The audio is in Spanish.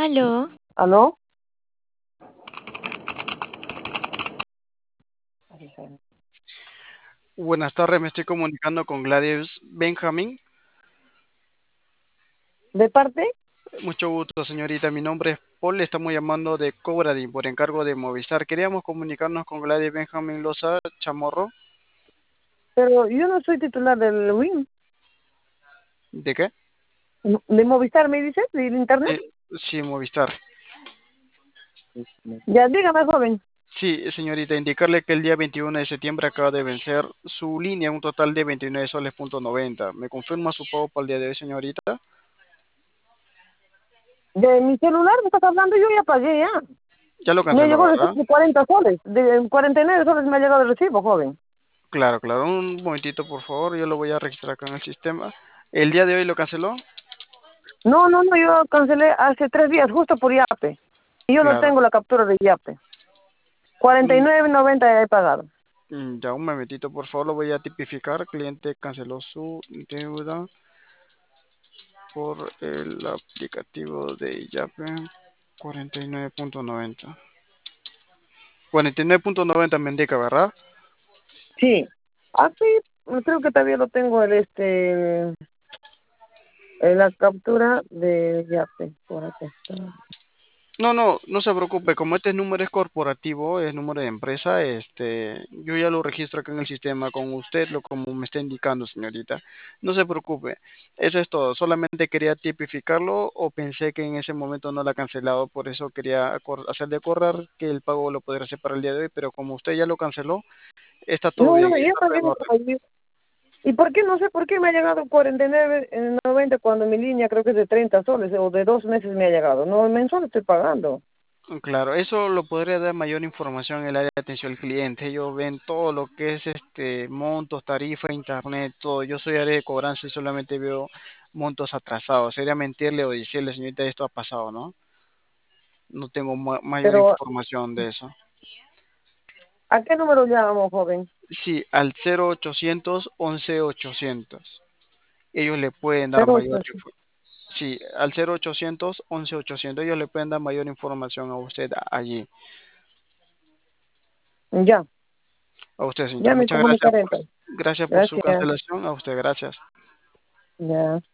Aló, ¿Aló? Buenas tardes, me estoy comunicando con Gladys Benjamín. ¿De parte? Mucho gusto, señorita. Mi nombre es Paul, le estamos llamando de Cobradín por encargo de Movistar. Queríamos comunicarnos con Gladys Benjamín Loza Chamorro. Pero yo no soy titular del WIM. ¿De qué? ¿De Movistar me dices? ¿Del internet? Sí, Movistar. Ya, dígame, joven. Sí, señorita, indicarle que el día 21 de septiembre acaba de vencer su línea, un total de 29 soles.90. ¿Me confirma su pago para el día de hoy, señorita? ¿De mi celular me estás hablando? Yo ya pagué ya. Ya lo Me canceló, llegó el recibo ¿verdad? de 40 soles. De 49 soles me ha llegado el recibo, joven. Claro, claro. Un momentito, por favor. Yo lo voy a registrar acá en el sistema. ¿El día de hoy lo canceló? No, yo cancelé hace 3 días, justo por Yape. Y yo no Claro. tengo la captura de Yape. Cuarenta y Mm, nueve noventa ya he pagado. Ya un momentito, por favor, lo voy a tipificar. Cliente canceló su deuda por el aplicativo de Yape 49.90. 49.90 me indica, ¿verdad? Sí. Así, creo que todavía lo tengo la captura de Yape. Por acá está. No, no, no se preocupe, como este número es corporativo, es número de empresa, yo ya lo registro acá en el sistema con usted, lo como me está indicando, señorita. No se preocupe, eso es todo. Solamente quería tipificarlo o pensé que en ese momento no la ha cancelado, por eso quería hacerle acordar que el pago lo podría hacer para el día de hoy, pero como usted ya lo canceló, está todo No, bien, ya está todo pagué. en orden. ¿Y por qué? No sé por qué me ha llegado 49,90 cuando mi línea creo que es de 30 soles o de 2 meses me ha llegado. No, mensual estoy pagando. Claro, eso lo podría dar mayor información en el área de atención al cliente. Ellos ven todo lo que es montos, tarifa, internet, todo. Yo soy área de cobranza y solamente veo montos atrasados. Sería mentirle o decirle, señorita, esto ha pasado, ¿no? No tengo mayor Pero, información de eso. ¿a qué número llamo, joven? Sí, al 0800 11 800. Ellos le pueden dar Cero mayor ocho. información. Sí, al 0800 11 800. Ellos le pueden dar mayor información a usted allí. Ya, A usted, señorita. ya me Muchas gracias comunicaré entonces. gracias por su Gracias. cancelación. A usted, gracias. Ya.